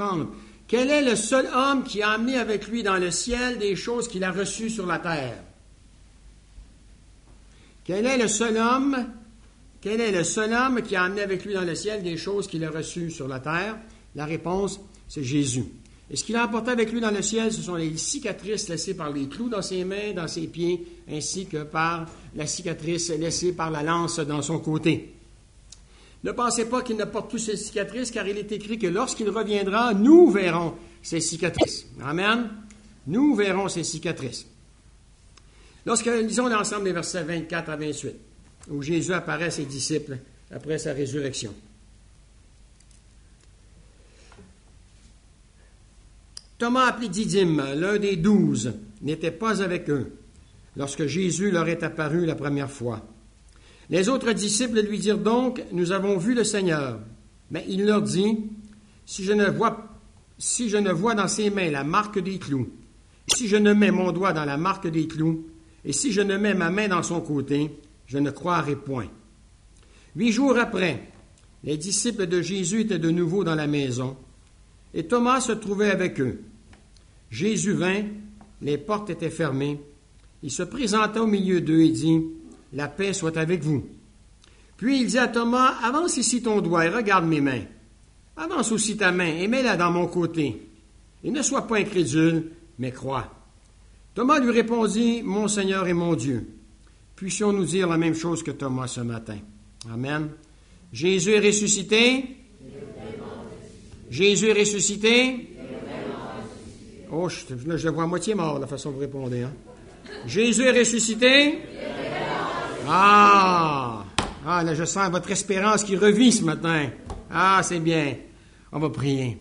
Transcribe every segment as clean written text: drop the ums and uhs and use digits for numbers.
30. Quel est le seul homme qui a amené avec lui dans le ciel des choses qu'il a reçues sur la terre? Quel est le seul homme qui a amené avec lui dans le ciel des choses qu'il a reçues sur la terre? La réponse, c'est Jésus. Et ce qu'il a apporté avec lui dans le ciel, ce sont les cicatrices laissées par les clous dans ses mains, dans ses pieds, ainsi que par la cicatrice laissée par la lance dans son côté. Ne pensez pas qu'il ne porte plus ces cicatrices, car il est écrit que lorsqu'il reviendra, nous verrons ces cicatrices. Amen. Nous verrons ces cicatrices. Lisons ensemble les versets 24 à 28, où Jésus apparaît à ses disciples après sa résurrection. Thomas, appelé Didyme, l'un des 12, n'était pas avec eux lorsque Jésus leur est apparu la première fois. Les autres disciples lui dirent donc, « Nous avons vu le Seigneur. » Mais il leur dit, « Si je ne vois dans ses mains la marque des clous, si je ne mets mon doigt dans la marque des clous, et si je ne mets ma main dans son côté, je ne croirai point. » 8 jours après, les disciples de Jésus étaient de nouveau dans la maison, et Thomas se trouvait avec eux. Jésus vint, les portes étaient fermées. Il se présenta au milieu d'eux et dit, « La paix soit avec vous. » Puis il dit à Thomas, « Avance ici ton doigt et regarde mes mains. Avance aussi ta main et mets-la dans mon côté. Et ne sois pas incrédule, mais crois. » Thomas lui répondit, « Mon Seigneur et mon Dieu. » Puissions-nous dire la même chose que Thomas ce matin. Amen. Jésus est ressuscité. Jésus est ressuscité. Oh, là, je le vois à moitié mort, la façon dont vous répondez. Hein? Jésus est ressuscité. Ah, là, je sens votre espérance qui revit ce matin. Ah, c'est bien. On va prier.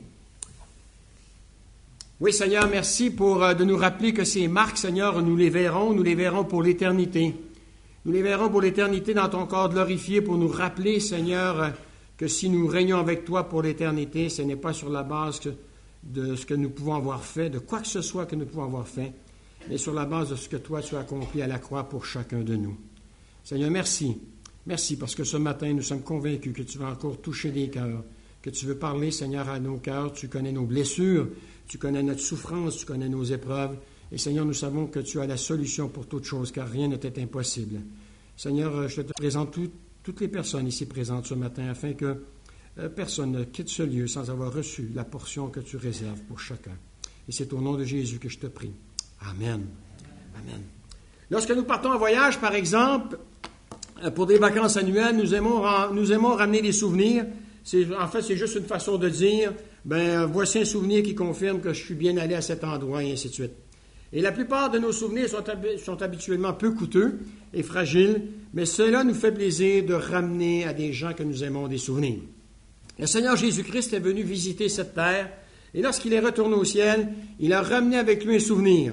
Oui, Seigneur, merci de nous rappeler que ces marques, Seigneur, nous les verrons pour l'éternité. Nous les verrons pour l'éternité dans ton corps glorifié pour nous rappeler, Seigneur, que si nous régnons avec toi pour l'éternité, ce n'est pas sur la base de ce que nous pouvons avoir fait, de quoi que ce soit que nous pouvons avoir fait, mais sur la base de ce que toi tu as accompli à la croix pour chacun de nous. Seigneur, merci. Merci parce que ce matin, nous sommes convaincus que tu vas encore toucher des cœurs, que tu veux parler, Seigneur, à nos cœurs. Tu connais nos blessures, tu connais notre souffrance, tu connais nos épreuves. Et Seigneur, nous savons que tu as la solution pour toutes choses, car rien n'était impossible. Seigneur, je te présente toutes les personnes ici présentes ce matin, afin que personne ne quitte ce lieu sans avoir reçu la portion que tu réserves pour chacun. Et c'est au nom de Jésus que je te prie. Amen. Amen. Lorsque nous partons en voyage, par exemple, pour des vacances annuelles, nous aimons ramener des souvenirs. En fait, c'est juste une façon de dire, voici un souvenir qui confirme que je suis bien allé à cet endroit, et ainsi de suite. Et la plupart de nos souvenirs sont habituellement peu coûteux et fragiles, mais cela nous fait plaisir de ramener à des gens que nous aimons des souvenirs. Le Seigneur Jésus-Christ est venu visiter cette terre, et lorsqu'il est retourné au ciel, il a ramené avec lui un souvenir.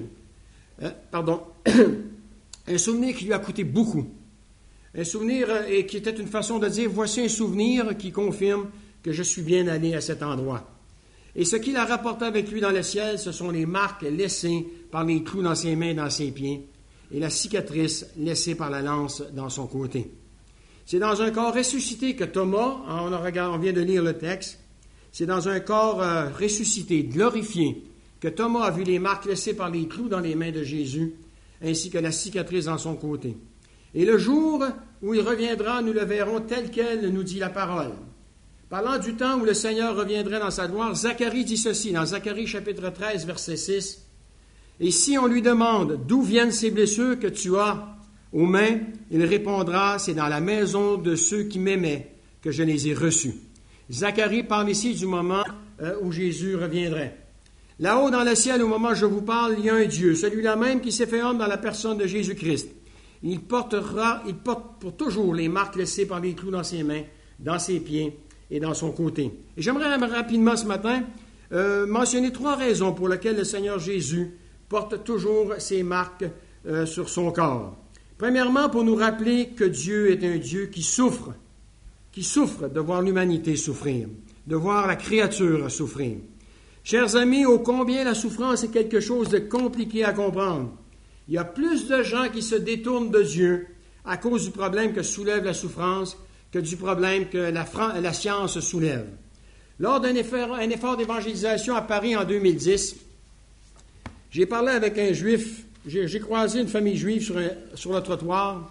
Un souvenir qui lui a coûté beaucoup. Un souvenir qui était une façon de dire, voici un souvenir qui confirme que je suis bien allé à cet endroit. Et ce qu'il a rapporté avec lui dans le ciel, ce sont les marques laissées par les clous dans ses mains et dans ses pieds, et la cicatrice laissée par la lance dans son côté. C'est dans un corps ressuscité que Thomas, on vient de lire le texte, c'est dans un corps ressuscité, glorifié, que Thomas a vu les marques laissées par les clous dans les mains de Jésus, ainsi que la cicatrice dans son côté. Et le jour où il reviendra, nous le verrons tel quel nous dit la parole. Parlant du temps où le Seigneur reviendrait dans sa gloire, Zacharie dit ceci, dans Zacharie chapitre 13, verset 6. « Et si on lui demande d'où viennent ces blessures que tu as aux mains, il répondra, c'est dans la maison de ceux qui m'aimaient que je les ai reçus. » Zacharie parle ici du moment où Jésus reviendrait. Là-haut dans le ciel, au moment où je vous parle, il y a un Dieu, celui-là même qui s'est fait homme dans la personne de Jésus-Christ. Il porte pour toujours les marques laissées par les clous dans ses mains, dans ses pieds et dans son côté. Et j'aimerais rapidement ce matin mentionner 3 raisons pour lesquelles le Seigneur Jésus porte toujours ses marques sur son corps. Premièrement, pour nous rappeler que Dieu est un Dieu qui souffre de voir l'humanité souffrir, de voir la créature souffrir. Chers amis, ô combien la souffrance est quelque chose de compliqué à comprendre. Il y a plus de gens qui se détournent de Dieu à cause du problème que soulève la souffrance que du problème que la science soulève. Lors d'un effort d'évangélisation à Paris en 2010, j'ai parlé avec un juif, j'ai croisé une famille juive sur le trottoir,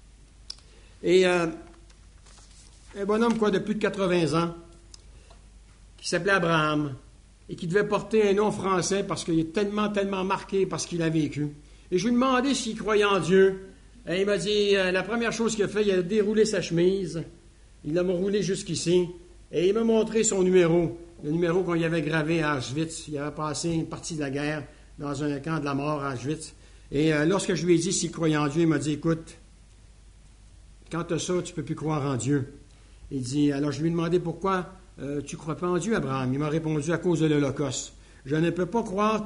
et un bonhomme de plus de 80 ans, qui s'appelait Abraham, et qui devait porter un nom français parce qu'il est tellement marqué par ce qu'il a vécu. Et je lui ai demandé s'il croyait en Dieu. Et il m'a dit, la première chose qu'il a fait, il a déroulé sa chemise, il l'a roulé jusqu'ici, et il m'a montré son numéro, le numéro qu'on y avait gravé à Auschwitz. Il avait passé une partie de la guerre dans un camp de la mort à Auschwitz. Et lorsque je lui ai dit s'il croyait en Dieu, il m'a dit, écoute, quand tu as ça, tu ne peux plus croire en Dieu. Il dit, alors je lui ai demandé pourquoi tu ne crois pas en Dieu, Abraham. Il m'a répondu à cause de l'Holocauste. Je ne peux pas croire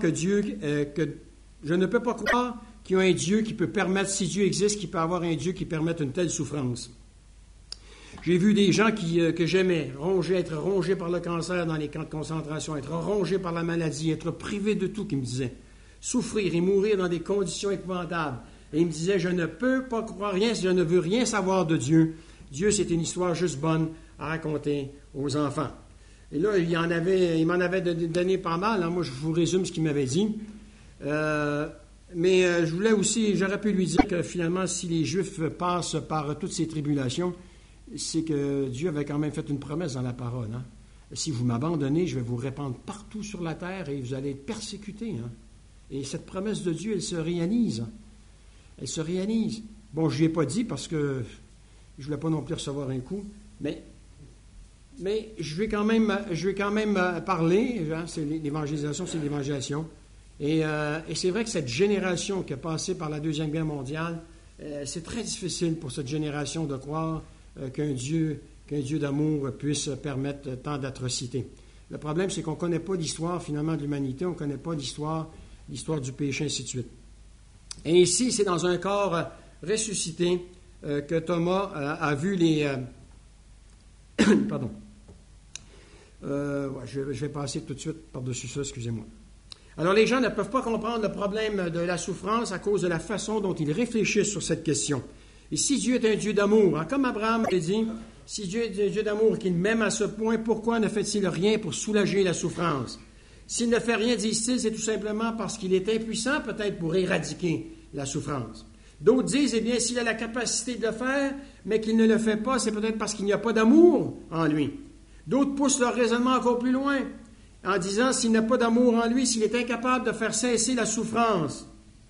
je ne peux pas croire qu'il y a un Dieu qui peut permettre, si Dieu existe, qu'il peut avoir un Dieu qui permette une telle souffrance. J'ai vu des gens que j'aimais être rongés par le cancer dans les camps de concentration, être rongés par la maladie, être privés de tout, qui me disaient. Souffrir et mourir dans des conditions épouvantables. Et il me disait, je ne peux pas croire rien, je ne veux rien savoir de Dieu. Dieu, c'est une histoire juste bonne à raconter aux enfants. Et là, il m'en avait donné pas mal. Hein. Moi, je vous résume ce qu'il m'avait dit. Mais je voulais aussi, j'aurais pu lui dire que finalement, si les Juifs passent par toutes ces tribulations, c'est que Dieu avait quand même fait une promesse dans la parole. Hein. Si vous m'abandonnez, je vais vous répandre partout sur la terre et vous allez être persécutés. Hein. Et cette promesse de Dieu, elle se réalise. Elle se réalise. Bon, je ne lui ai pas dit parce que je ne voulais pas non plus recevoir un coup, mais je vais quand même parler. Hein, l'évangélisation, c'est l'évangélisation. Et c'est vrai que cette génération qui a passé par la Deuxième Guerre mondiale, c'est très difficile pour cette génération de croire qu'un Dieu d'amour puisse permettre tant d'atrocités. Le problème, c'est qu'on ne connaît pas l'histoire, finalement, de l'humanité, on ne connaît pas l'histoire du péché, ainsi de suite. Et ici, c'est dans un corps ressuscité que Thomas a vu les... Pardon. Je vais passer tout de suite par-dessus ça, excusez-moi. Alors, les gens ne peuvent pas comprendre le problème de la souffrance à cause de la façon dont ils réfléchissent sur cette question. Et si Dieu est un Dieu d'amour, hein, comme Abraham l'a dit, si Dieu est un Dieu d'amour et qu'il m'aime à ce point, pourquoi ne fait-il rien pour soulager la souffrance? S'il ne fait rien, disent-ils, c'est tout simplement parce qu'il est impuissant peut-être pour éradiquer la souffrance. D'autres disent, eh bien, s'il a la capacité de le faire, mais qu'il ne le fait pas, c'est peut-être parce qu'il n'y a pas d'amour en lui. D'autres poussent leur raisonnement encore plus loin, en disant, s'il n'a pas d'amour en lui, s'il est incapable de faire cesser la souffrance,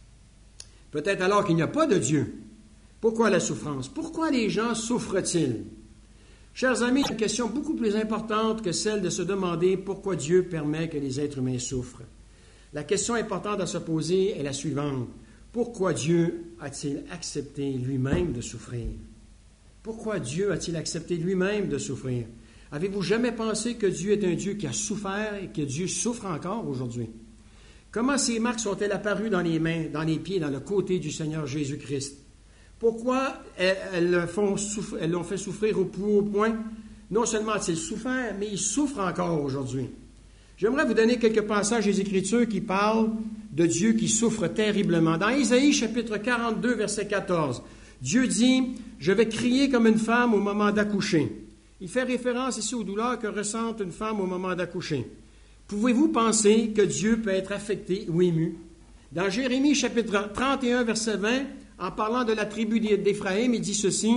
peut-être alors qu'il n'y a pas de Dieu. Pourquoi la souffrance? Pourquoi les gens souffrent-ils? Chers amis, c'est une question beaucoup plus importante que celle de se demander pourquoi Dieu permet que les êtres humains souffrent. La question importante à se poser est la suivante. Pourquoi Dieu a-t-il accepté lui-même de souffrir? Pourquoi Dieu a-t-il accepté lui-même de souffrir? Avez-vous jamais pensé que Dieu est un Dieu qui a souffert et que Dieu souffre encore aujourd'hui? Comment ces marques sont-elles apparues dans les mains, dans les pieds, dans le côté du Seigneur Jésus-Christ? Pourquoi elles l'ont fait souffrir au plus haut point? Non seulement a-t-il souffert, mais il souffre encore aujourd'hui. J'aimerais vous donner quelques passages des Écritures qui parlent de Dieu qui souffre terriblement. Dans Ésaïe, chapitre 42, verset 14, Dieu dit « Je vais crier comme une femme au moment d'accoucher ». Il fait référence ici aux douleurs que ressent une femme au moment d'accoucher. Pouvez-vous penser que Dieu peut être affecté ou ému? Dans Jérémie, chapitre 31, verset 20, en parlant de la tribu d'Éphraïm, il dit ceci.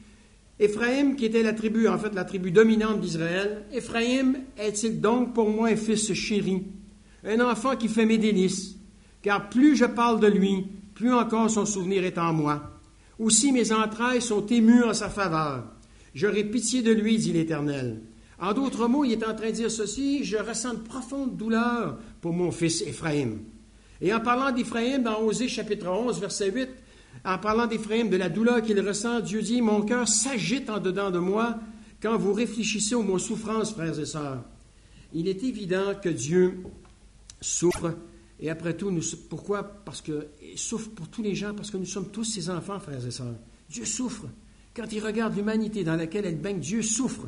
Éphraïm, qui était la tribu dominante d'Israël, Éphraïm est-il donc pour moi un fils chéri, un enfant qui fait mes délices? Car plus je parle de lui, plus encore son souvenir est en moi. Aussi mes entrailles sont émues en sa faveur. J'aurai pitié de lui, dit l'Éternel. En d'autres mots, il est en train de dire ceci, je ressens une profonde douleur pour mon fils Éphraïm. Et en parlant d'Éphraïm, dans Osée chapitre 11, verset 8, en parlant d'Éphraïm, de la douleur qu'il ressent, Dieu dit, « Mon cœur s'agite en dedans de moi quand vous réfléchissez aux mots souffrance, frères et sœurs. » Il est évident que Dieu souffre. Et après tout, pourquoi? Parce qu'il souffre pour tous les gens, parce que nous sommes tous ses enfants, frères et sœurs. Dieu souffre. Quand il regarde l'humanité dans laquelle elle baigne, Dieu souffre.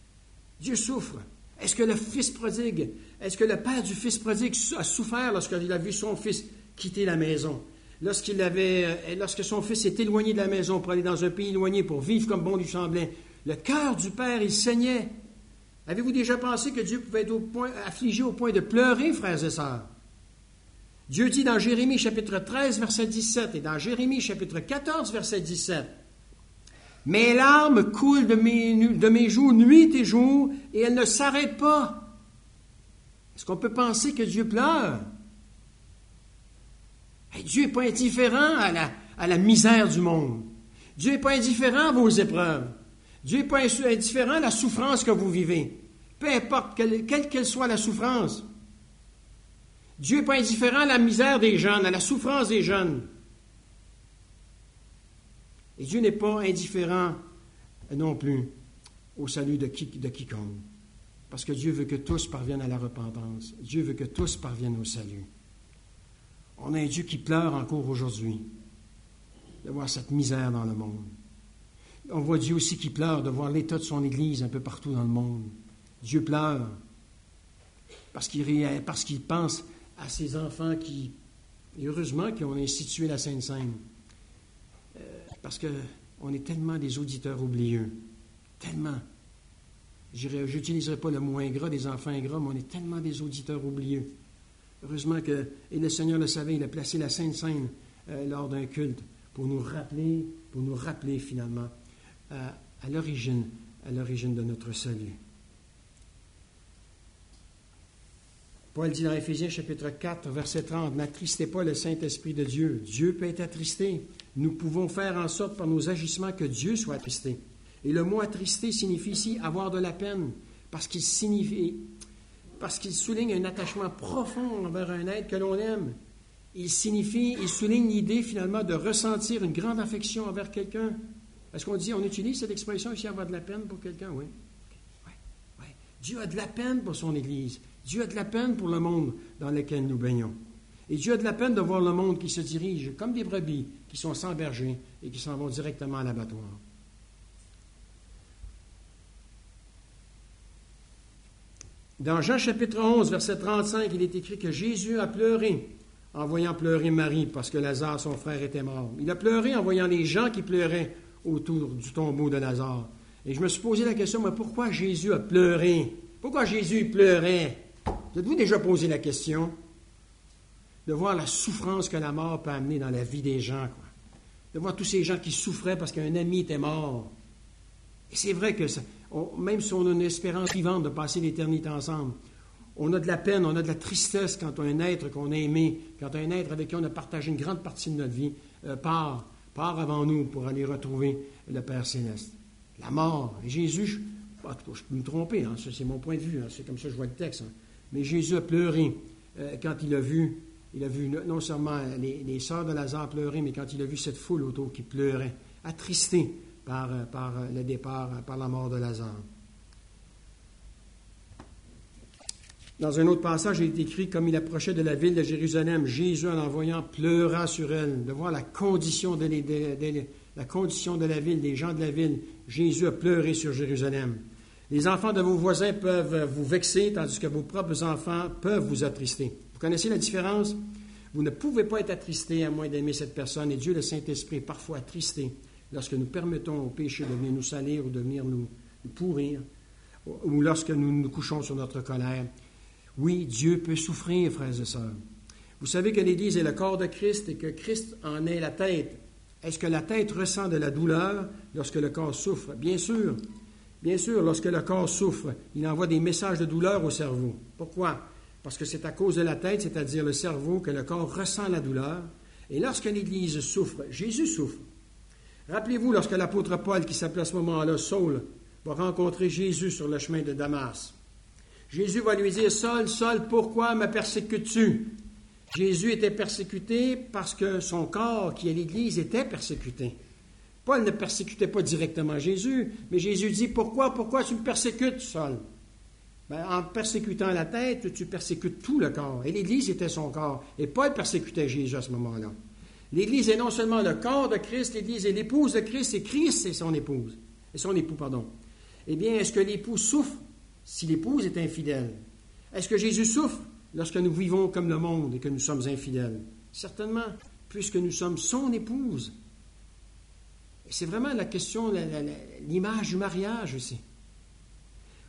Dieu souffre. Est-ce que le fils prodigue, est-ce que le père du fils prodigue a souffert lorsqu'il a vu son fils quitter la maison? Lorsque son fils s'est éloigné de la maison pour aller dans un pays éloigné pour vivre comme bon lui semblait, le cœur du père, il saignait. Avez-vous déjà pensé que Dieu pouvait être affligé au point de pleurer, frères et sœurs? Dieu dit dans Jérémie chapitre 13, verset 17 et dans Jérémie chapitre 14, verset 17, « Mes larmes coulent de mes joues nuit et jour et elles ne s'arrêtent pas. » Est-ce qu'on peut penser que Dieu pleure? Et Dieu n'est pas indifférent à la misère du monde. Dieu n'est pas indifférent à vos épreuves. Dieu n'est pas indifférent à la souffrance que vous vivez. Peu importe quelle qu'elle soit la souffrance. Dieu n'est pas indifférent à la misère des jeunes, à la souffrance des jeunes. Et Dieu n'est pas indifférent non plus au salut de quiconque. Parce que Dieu veut que tous parviennent à la repentance. Dieu veut que tous parviennent au salut. On a un Dieu qui pleure encore aujourd'hui de voir cette misère dans le monde. On voit Dieu aussi qui pleure de voir l'état de son Église un peu partout dans le monde. Dieu pleure parce qu'il pense à ses enfants qui, et heureusement qu'on a institué la Sainte Seine. Parce qu'on est tellement des auditeurs oublieux. Tellement. Je n'utiliserai pas le mot ingrat, des enfants ingrats, mais on est tellement des auditeurs oublieux. Heureusement que, et le Seigneur le savait, il a placé la Sainte Seine lors d'un culte pour nous rappeler finalement à l'origine de notre salut. Paul dit dans Éphésiens chapitre 4, verset 30, « N'attristez pas le Saint-Esprit de Dieu. Dieu peut être attristé. Nous pouvons faire en sorte par nos agissements que Dieu soit attristé. » Et le mot « attristé » signifie ici avoir de la peine, parce qu'il souligne un attachement profond envers un être que l'on aime. Il souligne l'idée finalement de ressentir une grande affection envers quelqu'un. Est-ce qu'on utilise cette expression ici, avoir de la peine pour quelqu'un? Oui. Oui. Dieu a de la peine pour son Église. Dieu a de la peine pour le monde dans lequel nous baignons. Et Dieu a de la peine de voir le monde qui se dirige comme des brebis qui sont sans berger et qui s'en vont directement à l'abattoir. Dans Jean chapitre 11, verset 35, il est écrit que Jésus a pleuré en voyant pleurer Marie parce que Lazare, son frère, était mort. Il a pleuré en voyant les gens qui pleuraient autour du tombeau de Lazare. Et je me suis posé la question, mais pourquoi Jésus a pleuré? Pourquoi Jésus pleurait? Vous êtes-vous déjà posé la question? De voir la souffrance que la mort peut amener dans la vie des gens, quoi. De voir tous ces gens qui souffraient parce qu'un ami était mort. Et c'est vrai que même si on a une espérance vivante de passer l'éternité ensemble, on a de la peine, on a de la tristesse quand un être qu'on a aimé, quand un être avec qui on a partagé une grande partie de notre vie part avant nous pour aller retrouver le Père Céleste. La mort. Et Jésus, je peux me tromper, hein, ça, c'est mon point de vue, hein, c'est comme ça que je vois le texte. Hein. Mais Jésus a pleuré quand il a vu non seulement les sœurs de Lazare pleurer, mais quand il a vu cette foule autour qui pleurait, attristé par le départ, par la mort de Lazare. Dans un autre passage, il est écrit, comme il approchait de la ville de Jérusalem, Jésus, en voyant, pleura sur elle, de voir la condition de la ville, des gens de la ville. Jésus a pleuré sur Jérusalem. Les enfants de vos voisins peuvent vous vexer, tandis que vos propres enfants peuvent vous attrister. Vous connaissez la différence? Vous ne pouvez pas être attristé à moins d'aimer cette personne, et Dieu, le Saint-Esprit, est parfois attristé lorsque nous permettons au péché de venir nous salir ou de venir nous pourrir, ou lorsque nous nous couchons sur notre colère. Oui, Dieu peut souffrir, frères et sœurs. Vous savez que l'Église est le corps de Christ et que Christ en est la tête. Est-ce que la tête ressent de la douleur lorsque le corps souffre? Bien sûr. Bien sûr, lorsque le corps souffre, il envoie des messages de douleur au cerveau. Pourquoi? Parce que c'est à cause de la tête, c'est-à-dire le cerveau, que le corps ressent la douleur. Et lorsque l'Église souffre, Jésus souffre. Rappelez-vous, lorsque l'apôtre Paul, qui s'appelait à ce moment-là Saul, va rencontrer Jésus sur le chemin de Damas. Jésus va lui dire, « Saul, Saul, pourquoi me persécutes-tu? » Jésus était persécuté parce que son corps, qui est l'Église, était persécuté. Paul ne persécutait pas directement Jésus, mais Jésus dit, « Pourquoi tu me persécutes, Saul? » En persécutant la tête, tu persécutes tout le corps. Et l'Église était son corps. Et Paul persécutait Jésus à ce moment-là. L'Église est non seulement le corps de Christ, l'Église est l'épouse de Christ, et Christ est son épouse. Et son époux, pardon. Eh bien, est-ce que l'époux souffre si l'épouse est infidèle? Est-ce que Jésus souffre lorsque nous vivons comme le monde et que nous sommes infidèles? Certainement, puisque nous sommes son épouse. Et c'est vraiment la question, l'image du mariage aussi.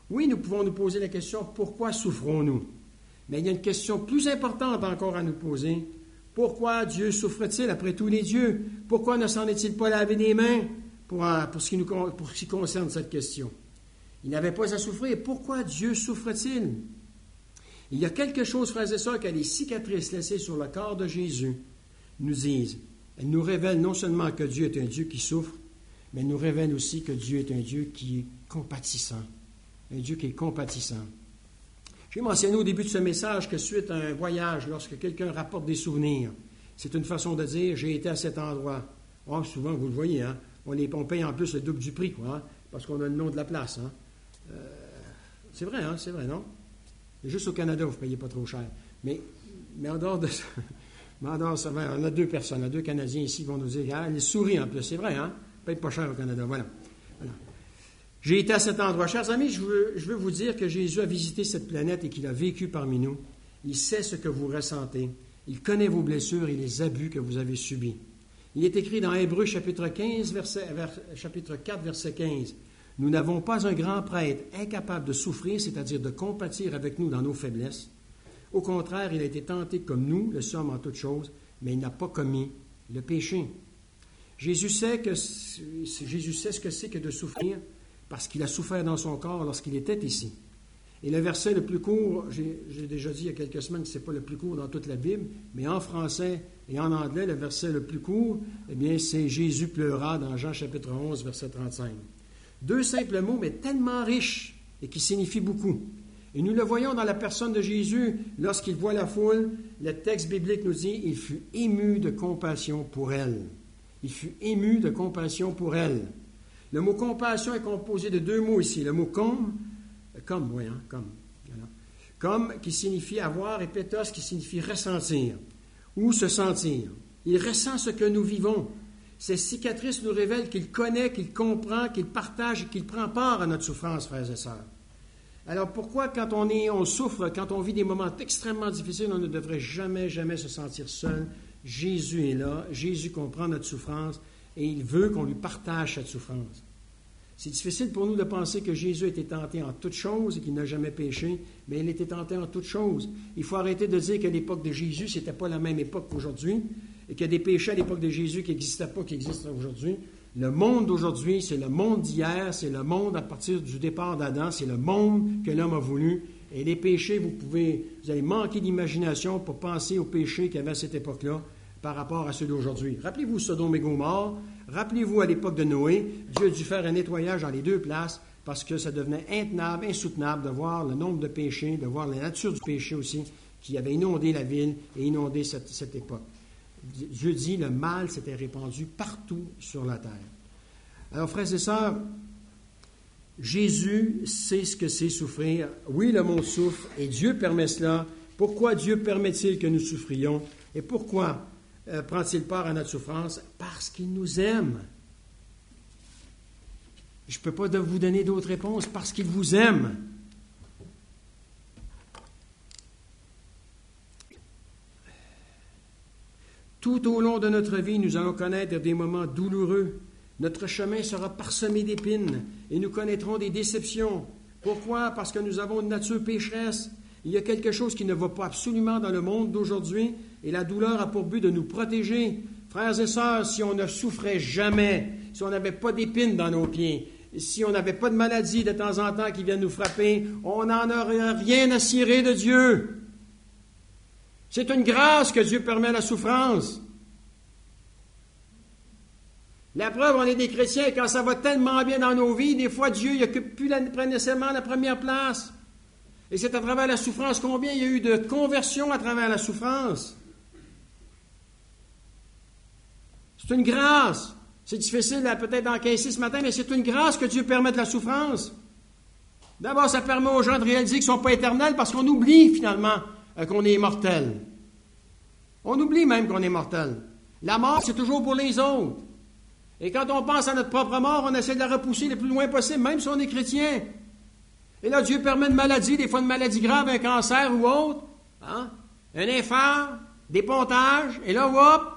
Oui, nous pouvons nous poser la question, pourquoi souffrons-nous? Mais il y a une question plus importante encore à nous poser. Pourquoi Dieu souffre-t-il après tous les dieux? Pourquoi ne s'en est-il pas lavé les mains pour ce qui concerne cette question? Il n'avait pas à souffrir. Pourquoi Dieu souffre-t-il? Il y a quelque chose, frères et sœurs, que les cicatrices laissées sur le corps de Jésus nous disent. Elles nous révèlent non seulement que Dieu est un Dieu qui souffre, mais elles nous révèlent aussi que Dieu est un Dieu qui est compatissant. Un Dieu qui est compatissant. J'ai mentionné au début de ce message que suite à un voyage, lorsque quelqu'un rapporte des souvenirs, c'est une façon de dire « j'ai été à cet endroit ». Oh, souvent, vous le voyez, hein? On paye en plus le double du prix, quoi, hein? Parce qu'on a le nom de la place. Hein? C'est vrai, hein? C'est vrai, non? Juste au Canada, vous ne payez pas trop cher. Mais en dehors de ça, on a 2 personnes, 2 Canadiens ici qui vont nous dire « ah, ils sourient en plus ». C'est vrai, hein? On ne paye pas cher au Canada, voilà. J'ai été à cet endroit. Chers amis, je veux vous dire que Jésus a visité cette planète et qu'il a vécu parmi nous. Il sait ce que vous ressentez. Il connaît vos blessures et les abus que vous avez subis. Il est écrit dans Hébreux chapitre 4, verset 15. « Nous n'avons pas un grand prêtre incapable de souffrir, c'est-à-dire de compatir avec nous dans nos faiblesses. Au contraire, il a été tenté comme nous le sommes en toutes choses, mais il n'a pas commis le péché. » Jésus sait ce que c'est que de souffrir, parce qu'il a souffert dans son corps lorsqu'il était ici. Et le verset le plus court, j'ai déjà dit il y a quelques semaines que ce n'est pas le plus court dans toute la Bible, mais en français et en anglais, le verset le plus court, eh bien, c'est « Jésus pleura » dans Jean chapitre 11, verset 35. 2 simples mots, mais tellement riches et qui signifient beaucoup. Et nous le voyons dans la personne de Jésus, lorsqu'il voit la foule, le texte biblique nous dit « Il fut ému de compassion pour elle ». Il fut ému de compassion pour elle. Le mot compassion est composé de 2 mots ici. Le mot comme, voilà. Comme qui signifie avoir et pétos qui signifie ressentir ou se sentir. Il ressent ce que nous vivons. Ces cicatrices nous révèlent qu'il connaît, qu'il comprend, qu'il partage et qu'il prend part à notre souffrance, frères et sœurs. Alors pourquoi quand on souffre, quand on vit des moments extrêmement difficiles, on ne devrait jamais, jamais se sentir seul? Jésus est là, Jésus comprend notre souffrance et il veut qu'on lui partage cette souffrance. C'est difficile pour nous de penser que Jésus a été tenté en toutes choses et qu'il n'a jamais péché, mais il a été tenté en toutes choses. Il faut arrêter de dire qu'à l'époque de Jésus, ce n'était pas la même époque qu'aujourd'hui et qu'il y a des péchés à l'époque de Jésus qui n'existaient pas, qui existent aujourd'hui. Le monde d'aujourd'hui, c'est le monde d'hier, c'est le monde à partir du départ d'Adam, c'est le monde que l'homme a voulu. Et les péchés, vous allez manquer d'imagination pour penser aux péchés qu'il y avait à cette époque-là par rapport à ceux d'aujourd'hui. Rappelez-vous Sodome et Gomorrhe, rappelez-vous à l'époque de Noé, Dieu a dû faire un nettoyage dans les 2 places parce que ça devenait intenable, insoutenable de voir le nombre de péchés, de voir la nature du péché aussi qui avait inondé la ville et inondé cette époque. Dieu dit, le mal s'était répandu partout sur la terre. Alors, frères et sœurs, Jésus sait ce que c'est souffrir. Oui, le monde souffre et Dieu permet cela. Pourquoi Dieu permet-il que nous souffrions? Et pourquoi prend-il part à notre souffrance? Parce qu'il nous aime. Je ne peux pas vous donner d'autres réponses. Parce qu'il vous aime. Tout au long de notre vie, nous allons connaître des moments douloureux. Notre chemin sera parsemé d'épines et nous connaîtrons des déceptions. Pourquoi? Parce que nous avons une nature pécheresse. Il y a quelque chose qui ne va pas absolument dans le monde d'aujourd'hui et la douleur a pour but de nous protéger. Frères et sœurs, si on ne souffrait jamais, si on n'avait pas d'épines dans nos pieds, si on n'avait pas de maladie de temps en temps qui viennent nous frapper, on n'en aurait rien à cirer de Dieu. C'est une grâce que Dieu permet la souffrance. La preuve, on est des chrétiens et quand ça va tellement bien dans nos vies, des fois Dieu n'occupe plus nécessairement la première place. Et c'est à travers la souffrance, combien il y a eu de conversions à travers la souffrance. C'est une grâce. C'est difficile peut-être d'encaisser ce matin, mais c'est une grâce que Dieu permette la souffrance. D'abord, ça permet aux gens de réaliser qu'ils ne sont pas éternels parce qu'on oublie finalement qu'on est immortel. On oublie même qu'on est mortel. La mort, c'est toujours pour les autres. Et quand on pense à notre propre mort, on essaie de la repousser le plus loin possible, même si on est chrétien. Et là, Dieu permet une maladie, des fois une maladie grave, un cancer ou autre, hein? Un infarct, des pontages, et là, hop,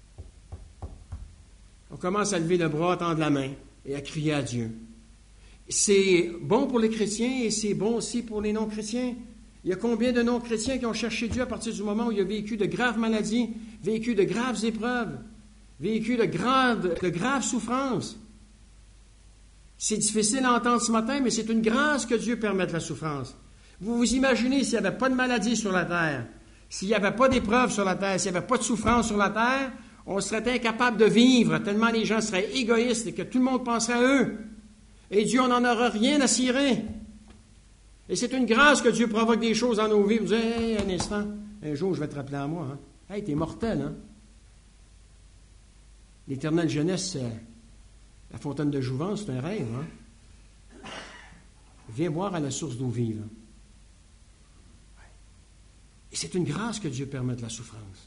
on commence à lever le bras, à tendre la main et à crier à Dieu. c'est bon pour les chrétiens et c'est bon aussi pour les non-chrétiens. Il y a combien de non-chrétiens qui ont cherché Dieu à partir du moment où il a vécu de graves maladies, vécu de graves épreuves, vécu de graves souffrances. C'est difficile à entendre ce matin, mais c'est une grâce que Dieu permette la souffrance. Vous vous imaginez s'il n'y avait pas de maladie sur la terre, s'il n'y avait pas d'épreuves sur la terre, s'il n'y avait pas de souffrance sur la terre, on serait incapable de vivre, tellement les gens seraient égoïstes et que tout le monde penserait à eux. Et Dieu, on n'en aura rien à cirer. Et c'est une grâce que Dieu provoque des choses dans nos vies. Vous dites, hey, un instant, un jour, je vais te rappeler à moi. Hein. Hey, t'es mortel, hein? L'éternelle jeunesse, la fontaine de jouvence, c'est un rêve, hein? Viens boire à la source d'eau vive. Et c'est une grâce que Dieu permette la souffrance.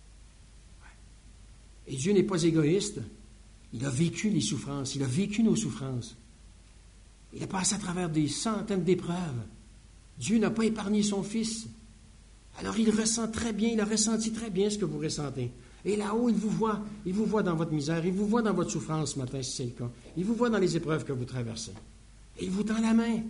Et Dieu n'est pas égoïste. Il a vécu les souffrances. Il a vécu nos souffrances. Il a passé à travers des centaines d'épreuves. Dieu n'a pas épargné son Fils. Alors il ressent très bien, il a ressenti très bien ce que vous ressentez. Et là-haut, il vous voit dans votre misère, il vous voit dans votre souffrance ce matin, si c'est le cas. Il vous voit dans les épreuves que vous traversez. Et il vous tend la main.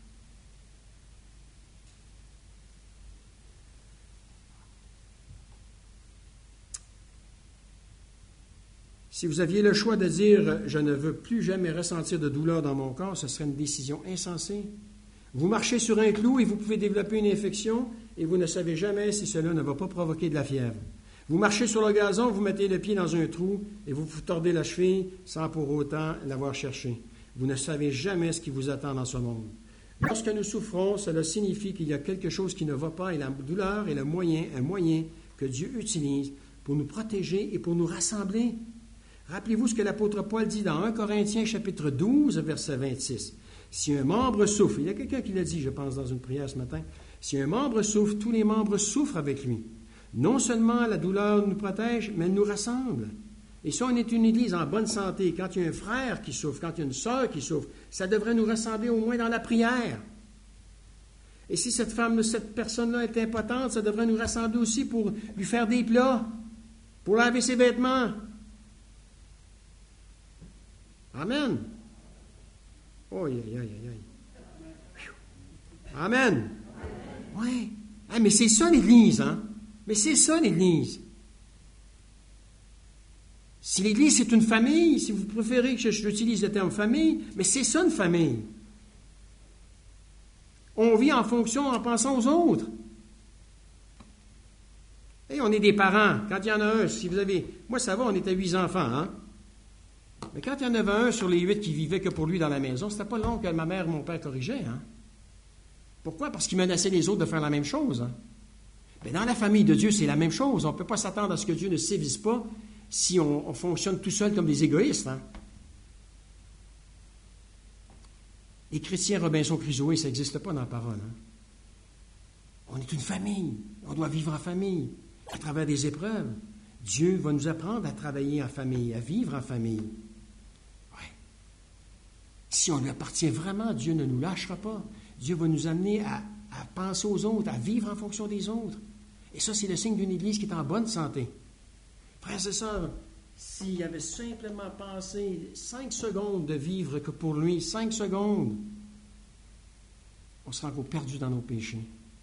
Si vous aviez le choix de dire « Je ne veux plus jamais ressentir de douleur dans mon corps », ce serait une décision insensée. Vous marchez sur un clou et vous pouvez développer une infection et vous ne savez jamais si cela ne va pas provoquer de la fièvre. Vous marchez sur le gazon, vous mettez le pied dans un trou et vous vous tordez la cheville sans pour autant l'avoir cherché. Vous ne savez jamais ce qui vous attend dans ce monde. Lorsque nous souffrons, cela signifie qu'il y a quelque chose qui ne va pas et la douleur est un moyen que Dieu utilise pour nous protéger et pour nous rassembler. Rappelez-vous ce que l'apôtre Paul dit dans 1 Corinthiens chapitre 12, verset 26. Si un membre souffre, il y a quelqu'un qui l'a dit, je pense, dans une prière ce matin, si un membre souffre, tous les membres souffrent avec lui. Non seulement la douleur nous protège, mais elle nous rassemble. Et si on est une Église en bonne santé, quand il y a un frère qui souffre, quand il y a une sœur qui souffre, ça devrait nous rassembler au moins dans la prière. Et si cette personne-là est impotente, ça devrait nous rassembler aussi pour lui faire des plats, pour laver ses vêtements. Amen. Oh, aïe, aïe, aïe, aïe. Amen. Oui. Ah, mais c'est ça l'Église, hein? Mais c'est ça l'Église. Si l'Église c'est une famille, si vous préférez que j'utilise le terme famille, mais c'est ça une famille. On vit en fonction, en pensant aux autres. Et on est des parents. Quand il y en a un, si vous avez... Moi, ça va, on était 8 enfants, hein? Mais quand il y en avait un sur les 8 qui vivait que pour lui dans la maison, c'était pas long que ma mère et mon père corrigeaient, hein? Pourquoi? Parce qu'ils menaçaient les autres de faire la même chose, hein? Mais dans la famille de Dieu, c'est la même chose. On ne peut pas s'attendre à ce que Dieu ne sévisse pas si on fonctionne tout seul comme des égoïstes, hein? Les chrétiens Robinson Crusoe, ça n'existe pas dans la parole, hein? On est une famille. On doit vivre en famille. À travers des épreuves, Dieu va nous apprendre à travailler en famille, à vivre en famille. Ouais. Si on lui appartient vraiment, Dieu ne nous lâchera pas. Dieu va nous amener à penser aux autres, à vivre en fonction des autres. Et ça, c'est le signe d'une Église qui est en bonne santé. Frères et sœurs, s'il avait simplement pensé 5 secondes de vivre que pour lui, 5 secondes, on serait encore perdu dans nos péchés.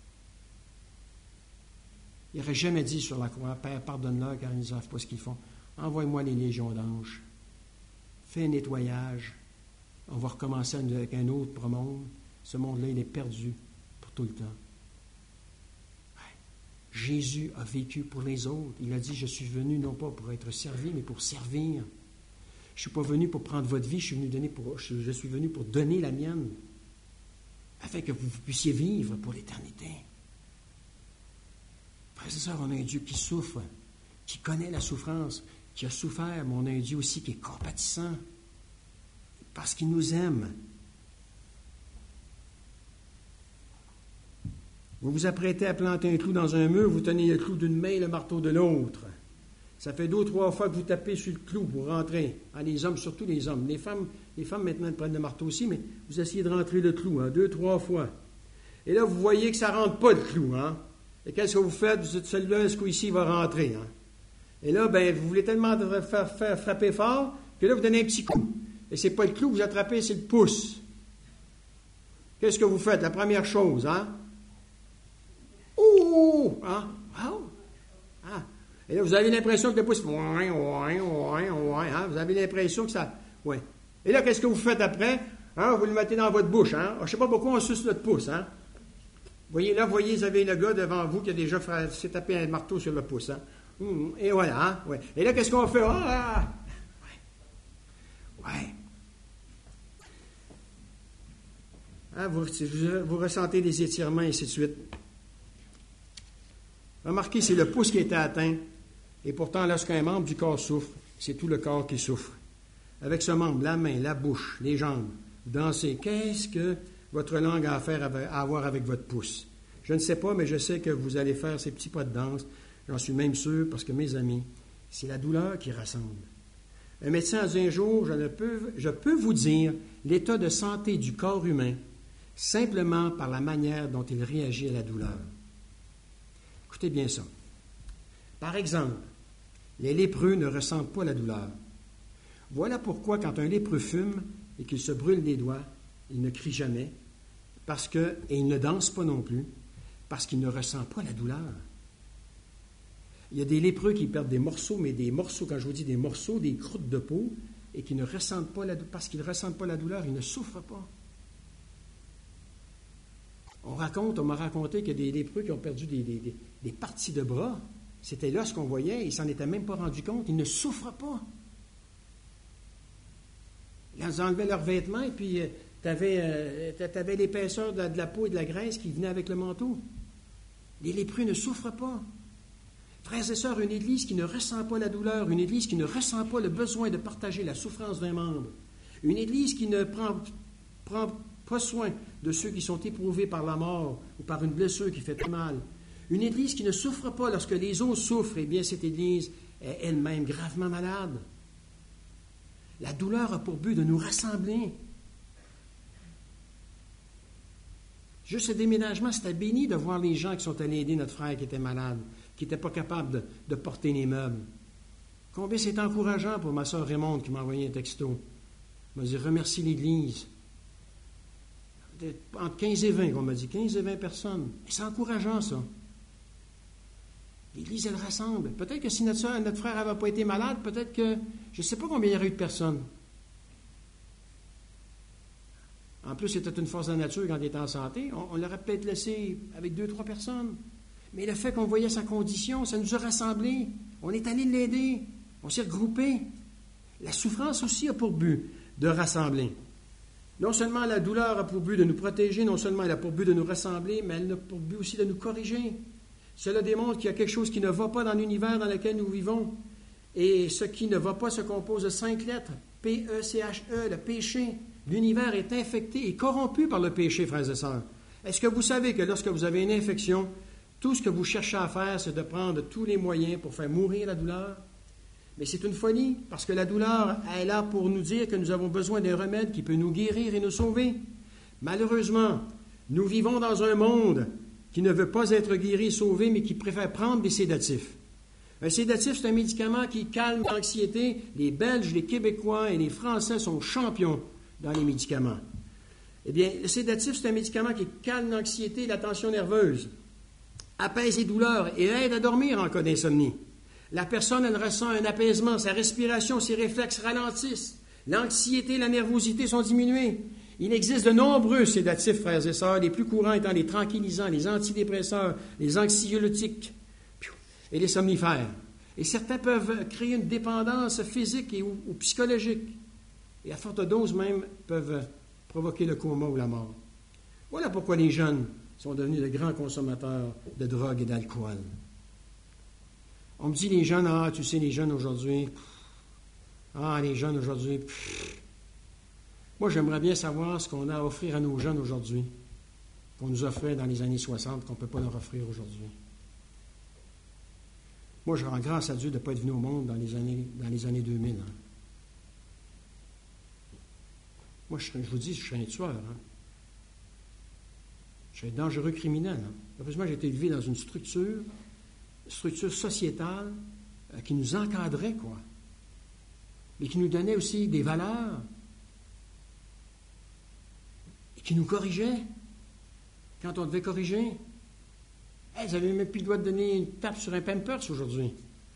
Il n'aurait jamais dit sur la croix, « Père, pardonne-leur car ils ne savent pas ce qu'ils font. Envoie-moi les légions d'anges. Fais un nettoyage. On va recommencer avec un autre monde. Ce monde-là, il est perdu pour tout le temps. » Ouais. Jésus a vécu pour les autres. Il a dit, « Je suis venu non pas pour être servi, mais pour servir. Je ne suis pas venu pour prendre votre vie, je suis venu pour donner la mienne, afin que vous puissiez vivre pour l'éternité. » Frères et sœurs, on a un Dieu qui souffre, qui connaît la souffrance, qui a souffert, mais on a un Dieu aussi qui est compatissant, parce qu'il nous aime. Vous vous apprêtez à planter un clou dans un mur, vous tenez le clou d'une main et le marteau de l'autre. Ça fait 2 ou 3 fois que vous tapez sur le clou pour rentrer. Ah, les hommes, surtout les hommes. Les femmes maintenant prennent le marteau aussi, mais vous essayez de rentrer le clou, 2 ou 3 fois. Et là, vous voyez que ça ne rentre pas le clou, hein? Et qu'est-ce que vous faites? Vous dites, celui-là, ce coup-ci, il va rentrer. Hein? Et là, vous voulez tellement faire frapper fort que là, vous donnez un petit coup. Et ce n'est pas le clou que vous attrapez, c'est le pouce. qu'est-ce que vous faites? La première chose, hein? Ouh! Hein? Wow! Ah. Et là, vous avez l'impression que le pouce... Hein? Vous avez l'impression que ça... Oui. Et là, qu'est-ce que vous faites après? Hein? Vous le mettez dans votre bouche, hein? Je ne sais pas pourquoi on suce notre pouce, hein? Voyez, là, vous avez le gars devant vous qui a déjà s'est tapé un marteau sur le pouce, hein? Et voilà, hein? Ouais. Et là, qu'est-ce qu'on fait? Ah! Ouais. Hein, vous ressentez des étirements, et ainsi de suite. Remarquez, c'est le pouce qui a été atteint. Et pourtant, lorsqu'un membre du corps souffre, c'est tout le corps qui souffre. Avec ce membre, la main, la bouche, les jambes, dansez. Qu'est-ce que votre langue a à voir avec votre pouce? Je ne sais pas, mais je sais que vous allez faire ces petits pas de danse. J'en suis même sûr, parce que mes amis, c'est la douleur qui rassemble. Un médecin a dit un jour, je peux vous dire l'état de santé du corps humain simplement par la manière dont il réagit à la douleur. Écoutez bien ça. Par exemple, les lépreux ne ressentent pas la douleur. Voilà pourquoi quand un lépreux fume et qu'il se brûle les doigts, il ne crie jamais, et il ne danse pas non plus, parce qu'il ne ressent pas la douleur. Il y a des lépreux qui perdent des morceaux, mais des morceaux, quand je vous dis des morceaux, des croûtes de peau, et qui ne ressentent pas la douleur, parce qu'ils ne ressentent pas la douleur, ils ne souffrent pas. On m'a raconté qu'il y a des lépreux qui ont perdu des parties de bras. C'était là ce qu'on voyait, ils ne s'en étaient même pas rendus compte, ils ne souffrent pas. Ils enlevaient leurs vêtements, et puis tu avais l'épaisseur de la peau et de la graisse qui venait avec le manteau. Les lépreux ne souffrent pas. Frères et sœurs, une Église qui ne ressent pas la douleur, une Église qui ne ressent pas le besoin de partager la souffrance d'un membre, une Église qui ne prend pas soin de ceux qui sont éprouvés par la mort ou par une blessure qui fait très mal, une Église qui ne souffre pas lorsque les autres souffrent, eh bien cette Église est elle-même gravement malade. La douleur a pour but de nous rassembler. Juste ce déménagement, c'était béni de voir les gens qui sont allés aider notre frère qui était malade, qui n'était pas capable de porter les meubles. Combien c'est encourageant pour ma soeur Raymonde qui m'a envoyé un texto. Elle m'a dit, remercie l'Église. Entre 15 et 20, on m'a dit, 15 et 20 personnes. Et c'est encourageant, ça. L'Église, elle rassemble. Peut-être que si notre frère n'avait pas été malade, peut-être que, je ne sais pas combien il y aurait eu de personnes. En plus, c'était une force de la nature quand il était en santé. On l'aurait peut-être laissé avec 2-3 personnes. Mais le fait qu'on voyait sa condition, ça nous a rassemblés. On est allé l'aider. On s'est regroupés. La souffrance aussi a pour but de rassembler. Non seulement la douleur a pour but de nous protéger, non seulement elle a pour but de nous rassembler, mais elle a pour but aussi de nous corriger. Cela démontre qu'il y a quelque chose qui ne va pas dans l'univers dans lequel nous vivons. Et ce qui ne va pas se compose de 5 lettres. P-E-C-H-E, le péché. L'univers est infecté et corrompu par le péché, frères et sœurs. Est-ce que vous savez que lorsque vous avez une infection, tout ce que vous cherchez à faire, c'est de prendre tous les moyens pour faire mourir la douleur? Mais c'est une folie, parce que la douleur est là pour nous dire que nous avons besoin d'un remède qui peut nous guérir et nous sauver. Malheureusement, nous vivons dans un monde qui ne veut pas être guéri et sauvé, mais qui préfère prendre des sédatifs. Un sédatif, c'est un médicament qui calme l'anxiété. Les Belges, les Québécois et les Français sont champions dans les médicaments. Eh bien, le sédatif, c'est un médicament qui calme l'anxiété et la tension nerveuse, apaise les douleurs et aide à dormir en cas d'insomnie. La personne, elle ressent un apaisement, sa respiration, ses réflexes ralentissent. L'anxiété et la nervosité sont diminuées. Il existe de nombreux sédatifs, frères et sœurs, les plus courants étant les tranquillisants, les antidépresseurs, les anxiolytiques et les somnifères. Et certains peuvent créer une dépendance physique ou psychologique. Et à forte dose même peuvent provoquer le coma ou la mort. Voilà pourquoi les jeunes sont devenus de grands consommateurs de drogue et d'alcool. On me dit les jeunes, tu sais, les jeunes aujourd'hui, les jeunes aujourd'hui, moi j'aimerais bien savoir ce qu'on a à offrir à nos jeunes aujourd'hui, qu'on nous offrait dans les années 60, qu'on ne peut pas leur offrir aujourd'hui. Moi, je rends grâce à Dieu de ne pas être venu au monde dans les années 2000. Hein. Moi, je vous dis, je suis un tueur. Hein. Je suis un dangereux criminel. Hein. Heureusement, j'ai été élevé dans une structure sociétale qui nous encadrait, quoi. Mais qui nous donnait aussi des valeurs. qui nous corrigeait quand on devait corriger. Hey, ils n'avaient même plus le droit de donner une tape sur un Pampers aujourd'hui.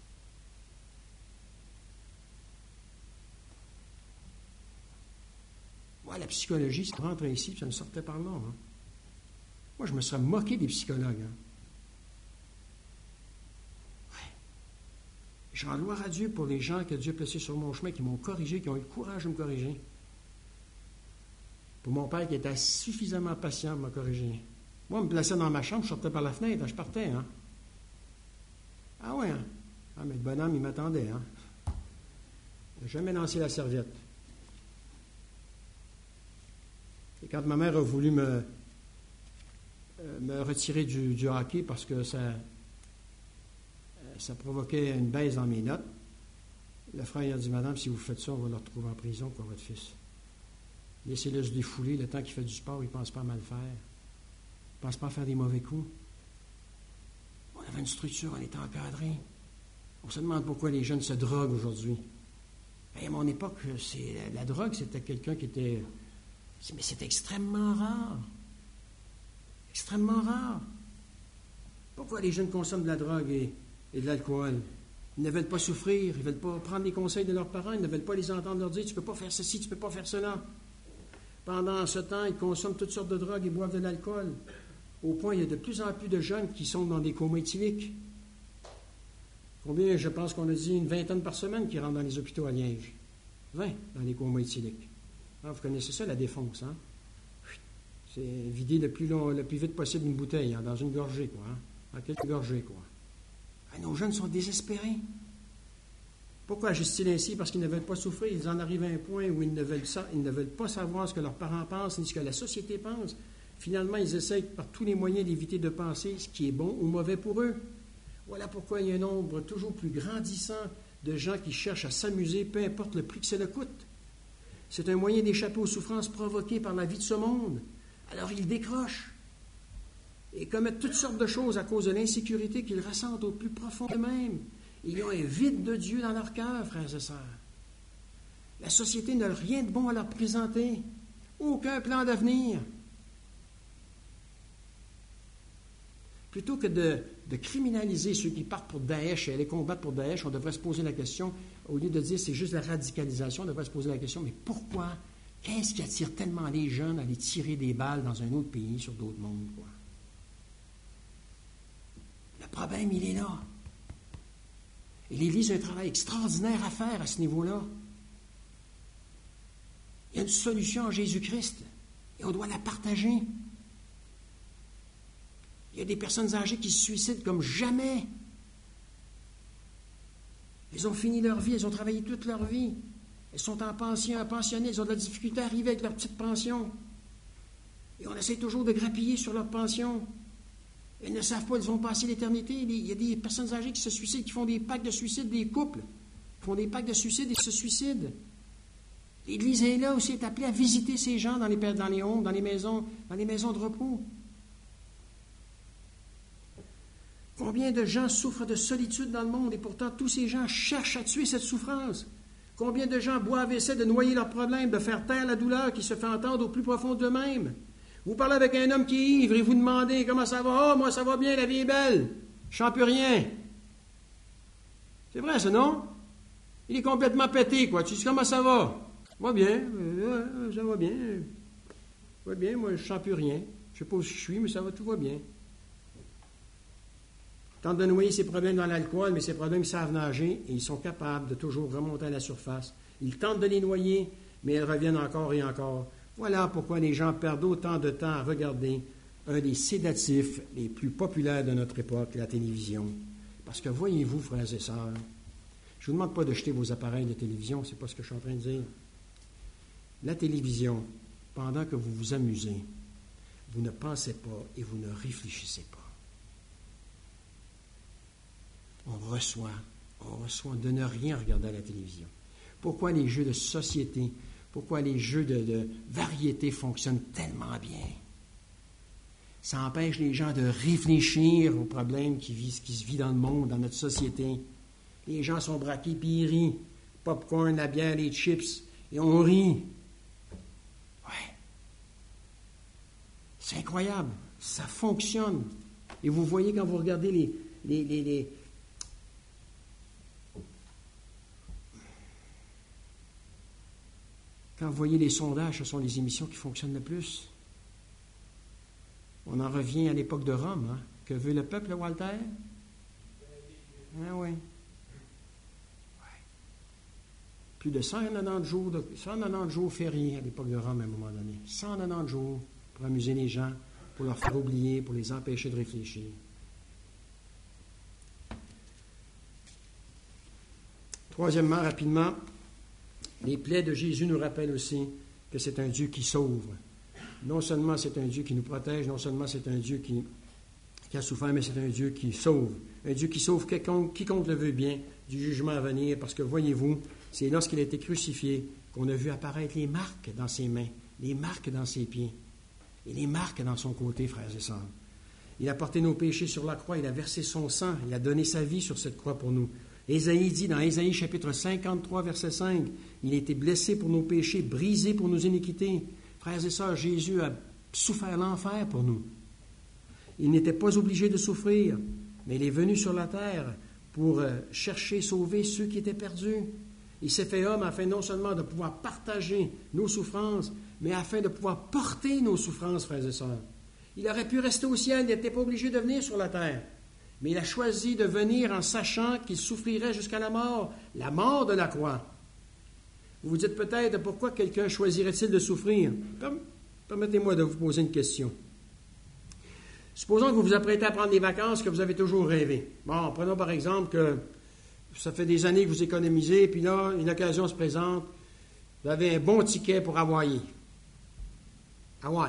Moi, la psychologie, ça rentrait ici, puis ça me sortait par là. Hein. Moi, je me serais moqué des psychologues. Hein. Ouais. Je rends gloire à Dieu pour les gens que Dieu a placés sur mon chemin, qui m'ont corrigé, qui ont eu le courage de me corriger. Pour mon père qui était suffisamment patient pour me corriger. Moi, on me plaçait dans ma chambre, je sortais par la fenêtre, je partais. Hein. Ah ouais, hein? Ah, mais le bonhomme, il m'attendait. Hein? Il n'a jamais lancé la serviette. Et quand ma mère a voulu me retirer du hockey parce que ça provoquait une baisse dans mes notes, le frère a dit, madame, si vous faites ça, on va le retrouver en prison pour votre fils. Laissez-le se défouler, le temps qu'il fait du sport, il ne pense pas à mal faire. Il ne pense pas à faire des mauvais coups. On avait une structure, on était encadré. On se demande pourquoi les jeunes se droguent aujourd'hui. À mon époque, la drogue, c'était quelqu'un qui était... Mais c'est extrêmement rare. Extrêmement rare. Pourquoi les jeunes consomment de la drogue et de l'alcool? Ils ne veulent pas souffrir, ils ne veulent pas prendre les conseils de leurs parents, ils ne veulent pas les entendre leur dire « tu ne peux pas faire ceci, tu ne peux pas faire cela ». Pendant ce temps, ils consomment toutes sortes de drogues et boivent de l'alcool. Au point, il y a de plus en plus de jeunes qui sont dans des comas éthyliques. Combien, je pense qu'on a dit une vingtaine par semaine qui rentrent dans les hôpitaux à Liège. 20 dans les comas éthyliques. Ah, vous connaissez ça, la défonce, hein? C'est vider le plus vite possible une bouteille, hein, dans une gorgée, quoi. Hein? Dans quelques gorgées, quoi. Ah, nos jeunes sont désespérés. Pourquoi agissent-ils ainsi? Parce qu'ils ne veulent pas souffrir. Ils en arrivent à un point où ils ne veulent pas savoir ce que leurs parents pensent, ni ce que la société pense. Finalement, ils essayent par tous les moyens d'éviter de penser ce qui est bon ou mauvais pour eux. Voilà pourquoi il y a un nombre toujours plus grandissant de gens qui cherchent à s'amuser, peu importe le prix que cela coûte. C'est un moyen d'échapper aux souffrances provoquées par la vie de ce monde. Alors ils décrochent et commettent toutes sortes de choses à cause de l'insécurité qu'ils ressentent au plus profond d'eux-mêmes. Ils ont un vide de Dieu dans leur cœur, frères et sœurs. La société n'a rien de bon à leur présenter. Aucun plan d'avenir. Plutôt que de criminaliser ceux qui partent pour Daesh et aller combattre pour Daesh, on devrait se poser la question, au lieu de dire c'est juste la radicalisation, on devrait se poser la question, mais pourquoi? Qu'est-ce qui attire tellement les jeunes à aller tirer des balles dans un autre pays, sur d'autres mondes, quoi? Le problème, il est là. Et l'Église a un travail extraordinaire à faire à ce niveau-là. Il y a une solution en Jésus-Christ et on doit la partager. Il y a des personnes âgées qui se suicident comme jamais. Elles ont fini leur vie, elles ont travaillé toute leur vie. Elles sont en pension, pensionnées, elles ont de la difficulté à arriver avec leur petite pension. Et on essaie toujours de grappiller sur leur pension. Elles ne savent pas, elles vont passer l'éternité. Il y a des personnes âgées qui se suicident, qui font des pactes de suicide, des couples, qui font des pactes de suicide et se suicident. L'Église est là aussi, est appelée à visiter ces gens dans les homes, dans les maisons de repos. Combien de gens souffrent de solitude dans le monde et pourtant tous ces gens cherchent à tuer cette souffrance? Combien de gens boivent et essaient de noyer leurs problèmes, de faire taire la douleur qui se fait entendre au plus profond d'eux-mêmes? Vous parlez avec un homme qui est ivre et vous demandez comment ça va. « Oh, moi ça va bien, la vie est belle. Je sens plus rien. » C'est vrai ça, non? Il est complètement pété, quoi. Tu dis comment ça va? Va bien, ça va bien. Ça va bien, moi je sens plus rien. Je sais pas où je suis, mais ça va, tout va bien. Tente de noyer ses problèmes dans l'alcool, mais ses problèmes, ils savent nager et ils sont capables de toujours remonter à la surface. Ils tentent de les noyer, mais elles reviennent encore et encore. Voilà pourquoi les gens perdent autant de temps à regarder un des sédatifs les plus populaires de notre époque, la télévision. Parce que voyez-vous, frères et sœurs, je ne vous demande pas de jeter vos appareils de télévision, c'est pas ce que je suis en train de dire. La télévision, pendant que vous vous amusez, vous ne pensez pas et vous ne réfléchissez pas. On reçoit de ne rien regarder à la télévision. Pourquoi les jeux de société, pourquoi les jeux de variété fonctionnent tellement bien? Ça empêche les gens de réfléchir aux problèmes qui se vivent dans le monde, dans notre société. Les gens sont braqués puis ils rient. Popcorn, la bière, les chips, et on rit. Ouais. C'est incroyable. Ça fonctionne. Et vous voyez quand vous regardez quand vous voyez les sondages, ce sont les émissions qui fonctionnent le plus. On en revient à l'époque de Rome. Hein? Que veut le peuple, Walter? Ah oui. Plus de 190 jours fériés à l'époque de Rome à un moment donné. 190 jours pour amuser les gens, pour leur faire oublier, pour les empêcher de réfléchir. Troisièmement, rapidement, les plaies de Jésus nous rappellent aussi que c'est un Dieu qui sauve. Non seulement c'est un Dieu qui nous protège, non seulement c'est un Dieu qui a souffert, mais c'est un Dieu qui sauve. Un Dieu qui sauve quiconque le veut bien du jugement à venir, parce que voyez-vous, c'est lorsqu'il a été crucifié qu'on a vu apparaître les marques dans ses mains, les marques dans ses pieds et les marques dans son côté, frères et sœurs. Il a porté nos péchés sur la croix, il a versé son sang, il a donné sa vie sur cette croix pour nous. Ésaïe dit dans Ésaïe chapitre 53, verset 5, il a été blessé pour nos péchés, brisé pour nos iniquités. Frères et sœurs, Jésus a souffert l'enfer pour nous. Il n'était pas obligé de souffrir, mais il est venu sur la terre pour chercher, sauver ceux qui étaient perdus. Il s'est fait homme afin non seulement de pouvoir partager nos souffrances, mais afin de pouvoir porter nos souffrances, frères et sœurs. Il aurait pu rester au ciel, il n'était pas obligé de venir sur la terre. Mais il a choisi de venir en sachant qu'il souffrirait jusqu'à la mort de la croix. Vous vous dites peut-être, pourquoi quelqu'un choisirait-il de souffrir? Permettez-moi de vous poser une question. Supposons que vous vous apprêtez à prendre des vacances que vous avez toujours rêvé. Bon, prenons par exemple que ça fait des années que vous économisez, puis là, une occasion se présente. Vous avez un bon ticket pour Hawaï. Hawaï.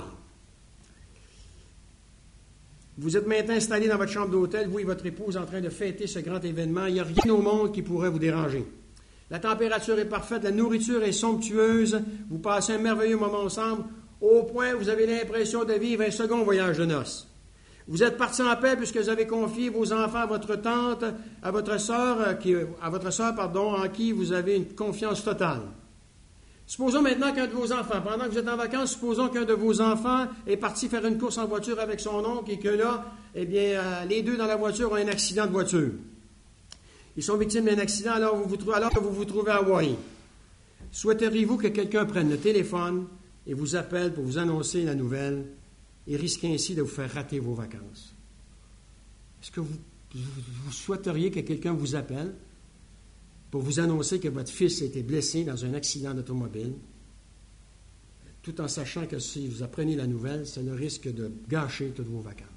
Vous êtes maintenant installé dans votre chambre d'hôtel, vous et votre épouse en train de fêter ce grand événement. Il n'y a rien au monde qui pourrait vous déranger. La température est parfaite, la nourriture est somptueuse, vous passez un merveilleux moment ensemble, au point où vous avez l'impression de vivre un second voyage de noces. Vous êtes partis en paix puisque vous avez confié vos enfants à votre tante, à votre sœur, en qui vous avez une confiance totale. Supposons maintenant qu'un de vos enfants, pendant que vous êtes en vacances, supposons qu'un de vos enfants est parti faire une course en voiture avec son oncle et que là, les deux dans la voiture ont un accident de voiture. Ils sont victimes d'un accident alors que vous vous trouvez à Hawaï. Souhaiteriez-vous que quelqu'un prenne le téléphone et vous appelle pour vous annoncer la nouvelle et risquer ainsi de vous faire rater vos vacances? Est-ce que vous souhaiteriez que quelqu'un vous appelle pour vous annoncer que votre fils a été blessé dans un accident d'automobile, tout en sachant que si vous apprenez la nouvelle, ça le risque de gâcher toutes vos vacances?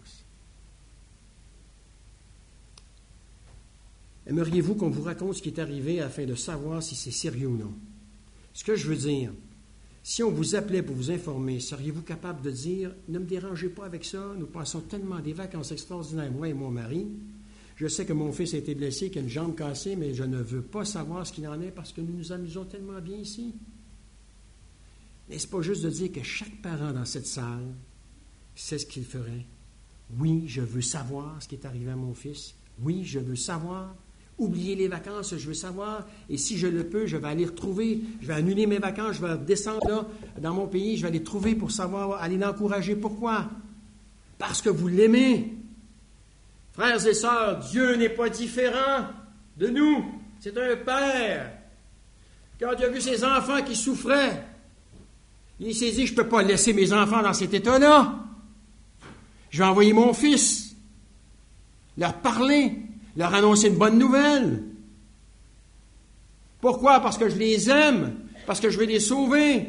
Aimeriez-vous qu'on vous raconte ce qui est arrivé afin de savoir si c'est sérieux ou non? Ce que je veux dire, si on vous appelait pour vous informer, seriez-vous capable de dire « Ne me dérangez pas avec ça, nous passons tellement des vacances extraordinaires, moi et mon mari. Je sais que mon fils a été blessé, qu'il a une jambe cassée, mais je ne veux pas savoir ce qu'il en est parce que nous nous amusons tellement bien ici. » N'est-ce pas juste de dire que chaque parent dans cette salle sait ce qu'il ferait? Oui, je veux savoir ce qui est arrivé à mon fils. Oui, je veux savoir. Oubliez les vacances, je veux savoir. Et si je le peux, je vais aller retrouver. Je vais annuler mes vacances, je vais descendre là, dans mon pays, je vais aller trouver pour savoir, aller l'encourager. Pourquoi? Parce que vous l'aimez. Frères et sœurs, Dieu n'est pas différent de nous. C'est un père. Quand il a vu ses enfants qui souffraient, il s'est dit, je ne peux pas laisser mes enfants dans cet état-là. Je vais envoyer mon fils, leur parler, leur annoncer une bonne nouvelle. Pourquoi? Parce que je les aime, parce que je veux les sauver.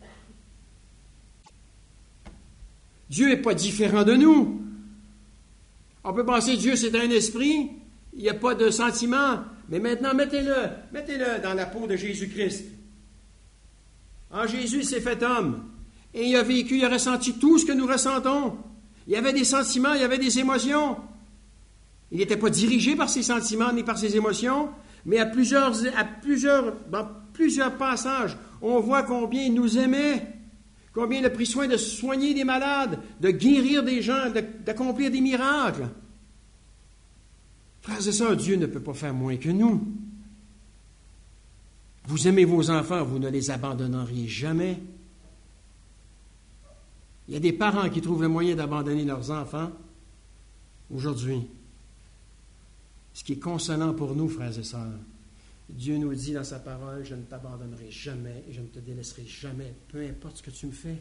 Dieu n'est pas différent de nous. On peut penser que Dieu, c'est un esprit, il n'y a pas de sentiment. Mais maintenant, mettez-le dans la peau de Jésus-Christ. En Jésus, il s'est fait homme. Et il a vécu, il a ressenti tout ce que nous ressentons. Il y avait des sentiments, il y avait des émotions. Il n'était pas dirigé par ses sentiments ni par ses émotions, mais dans plusieurs passages, on voit combien il nous aimait, combien il a pris soin de soigner des malades, de guérir des gens, d'accomplir des miracles. Frères et sœurs, Dieu ne peut pas faire moins que nous. Vous aimez vos enfants, vous ne les abandonneriez jamais. Il y a des parents qui trouvent le moyen d'abandonner leurs enfants aujourd'hui. Ce qui est consolant pour nous, frères et sœurs. Dieu nous dit dans sa parole, je ne t'abandonnerai jamais et je ne te délaisserai jamais, peu importe ce que tu me fais.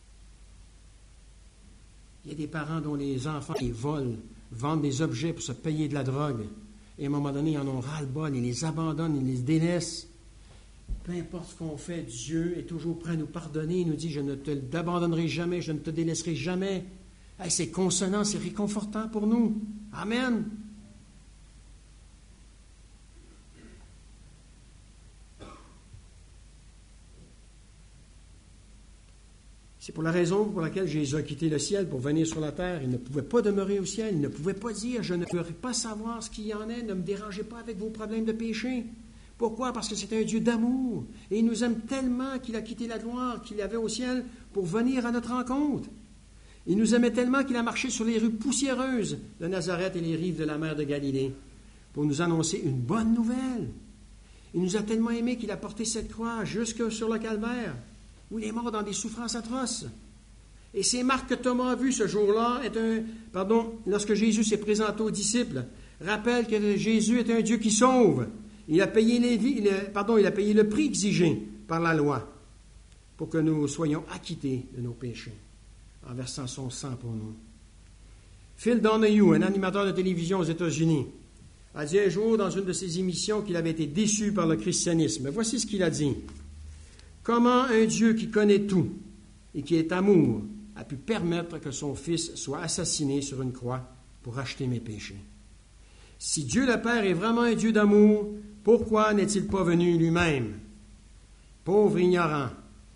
Il y a des parents dont les enfants ils volent, vendent des objets pour se payer de la drogue. Et à un moment donné, ils en ont ras-le-bol, ils les abandonnent, ils les délaissent. Peu importe ce qu'on fait, Dieu est toujours prêt à nous pardonner. Il nous dit, je ne t'abandonnerai jamais, je ne te délaisserai jamais. Hey, c'est consolant, c'est réconfortant pour nous. Amen. C'est pour la raison pour laquelle Jésus a quitté le ciel pour venir sur la terre. Il ne pouvait pas demeurer au ciel. Il ne pouvait pas dire, je ne veux pas savoir ce qu'il y en est. Ne me dérangez pas avec vos problèmes de péché. Pourquoi? Parce que c'est un Dieu d'amour. Et il nous aime tellement qu'il a quitté la gloire qu'il avait au ciel pour venir à notre rencontre. Il nous aimait tellement qu'il a marché sur les rues poussiéreuses de Nazareth et les rives de la mer de Galilée pour nous annoncer une bonne nouvelle. Il nous a tellement aimés qu'il a porté cette croix jusque sur le calvaire, où il est mort dans des souffrances atroces. Et ces marques que Thomas a vues ce jour-là, lorsque Jésus s'est présenté aux disciples, rappellent que Jésus est un Dieu qui sauve. Il a payé le prix exigé par la loi pour que nous soyons acquittés de nos péchés en versant son sang pour nous. Phil Donahue, un animateur de télévision aux États-Unis, a dit un jour dans une de ses émissions qu'il avait été déçu par le christianisme. Voici ce qu'il a dit. Comment un Dieu qui connaît tout et qui est amour a pu permettre que son Fils soit assassiné sur une croix pour racheter mes péchés? Si Dieu le Père est vraiment un Dieu d'amour, pourquoi n'est-il pas venu lui-même? Pauvre ignorant.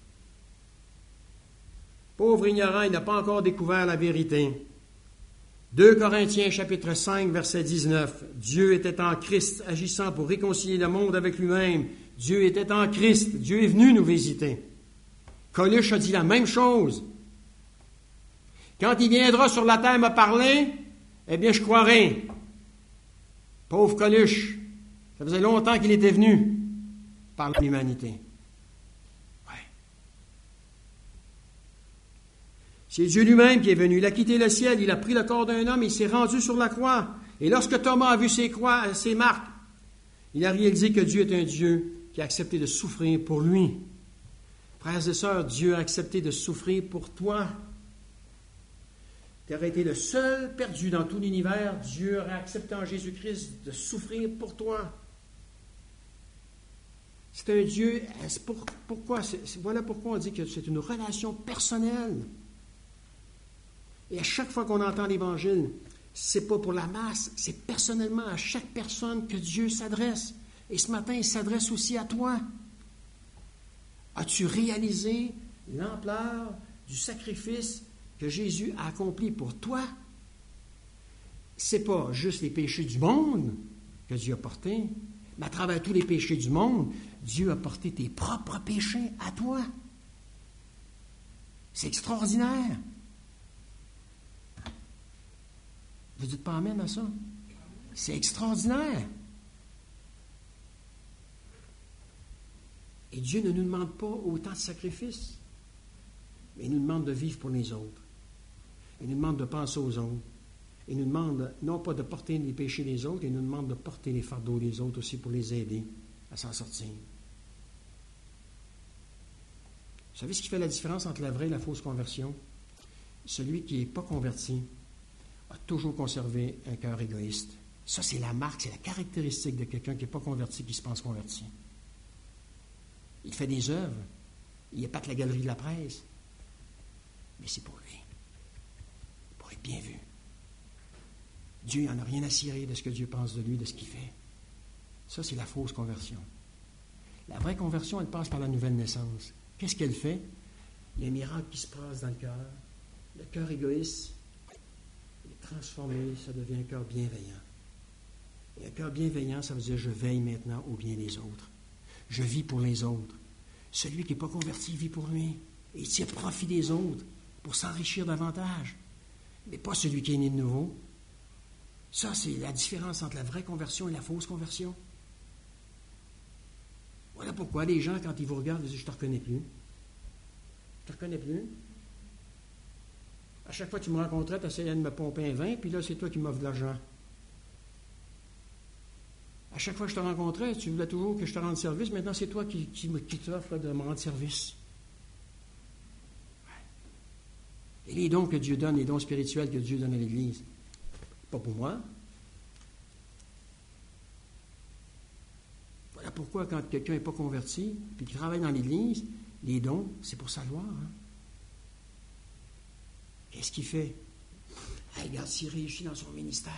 Pauvre ignorant, il n'a pas encore découvert la vérité. 2 Corinthiens chapitre 5, verset 19. Dieu était en Christ, agissant pour réconcilier le monde avec lui-même. Dieu était en Christ. Dieu est venu nous visiter. Coluche a dit la même chose. Quand il viendra sur la terre me parler, eh bien, je croirai. Pauvre Coluche. Ça faisait longtemps qu'il était venu par l'humanité. Ouais. C'est Dieu lui-même qui est venu. Il a quitté le ciel, il a pris le corps d'un homme et il s'est rendu sur la croix. Et lorsque Thomas a vu ces marques, il a réalisé que Dieu est un Dieu qui a accepté de souffrir pour lui. Frères et sœurs, Dieu a accepté de souffrir pour toi. Tu aurais été le seul perdu dans tout l'univers. Dieu aurait accepté en Jésus-Christ de souffrir pour toi. C'est un Dieu. Voilà pourquoi on dit que c'est une relation personnelle. Et à chaque fois qu'on entend l'Évangile, c'est pas pour la masse, c'est personnellement à chaque personne que Dieu s'adresse. Et ce matin, il s'adresse aussi à toi. As-tu réalisé l'ampleur du sacrifice que Jésus a accompli pour toi? C'est pas juste les péchés du monde que Dieu a portés, mais à travers tous les péchés du monde, Dieu a porté tes propres péchés à toi. C'est extraordinaire. Vous dites pas amen à ça? C'est extraordinaire. Et Dieu ne nous demande pas autant de sacrifices, mais il nous demande de vivre pour les autres. Il nous demande de penser aux autres. Il nous demande non pas de porter les péchés des autres, il nous demande de porter les fardeaux des autres aussi pour les aider à s'en sortir. Vous savez ce qui fait la différence entre la vraie et la fausse conversion? Celui qui n'est pas converti a toujours conservé un cœur égoïste. Ça, c'est la marque, c'est la caractéristique de quelqu'un qui n'est pas converti, qui se pense converti. Il fait des œuvres, il épate la galerie de la presse, mais c'est pour lui, pour être bien vu. Dieu n'en a rien à cirer de ce que Dieu pense de lui, de ce qu'il fait. Ça, c'est la fausse conversion. La vraie conversion, elle passe par la nouvelle naissance. Qu'est-ce qu'elle fait? Il y a un miracle qui se passe dans le cœur. Le cœur égoïste est transformé, ça devient un cœur bienveillant. Et un cœur bienveillant, ça veut dire je veille maintenant au bien des autres. Je vis pour les autres. Celui qui n'est pas converti vit pour lui. Et il tire profit des autres pour s'enrichir davantage. Mais pas celui qui est né de nouveau. Ça, c'est la différence entre la vraie conversion et la fausse conversion. Voilà pourquoi les gens, quand ils vous regardent, ils disent « Je ne te reconnais plus. Je ne te reconnais plus. » À chaque fois que tu me rencontrais, tu essayais de me pomper un vin, puis là, c'est toi qui m'offres de l'argent. À chaque fois que je te rencontrais, tu voulais toujours que je te rende service. Maintenant, c'est toi qui t'offre de me rendre service. Ouais. Et les dons que Dieu donne, les dons spirituels que Dieu donne à l'Église, pas pour moi. Voilà pourquoi, quand quelqu'un n'est pas converti, puis qu'il travaille dans l'Église, les dons, c'est pour sa gloire. Hein? Qu'est-ce qu'il fait? Hey, regarde, s'il réussit dans son ministère,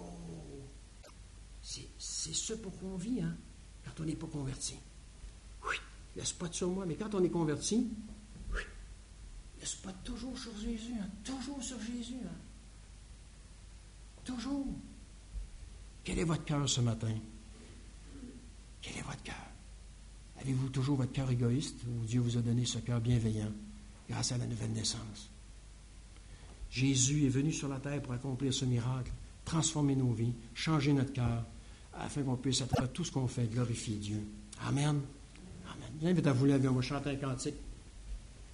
c'est ce pour qu'on vit, hein, quand on n'est pas converti. Oui, le spot sur moi, mais quand on est converti, oui, le spot toujours sur Jésus, hein, toujours sur Jésus. Hein. Toujours. Quel est votre cœur ce matin? Quel est votre cœur? Avez-vous toujours votre cœur égoïste ou Dieu vous a donné ce cœur bienveillant grâce à la nouvelle naissance? Jésus est venu sur la terre pour accomplir ce miracle, transformer nos vies, changer notre cœur, afin qu'on puisse, à travers tout ce qu'on fait, glorifier Dieu. Amen. Amen. Je vous invite à vous lever, on va chanter un cantique.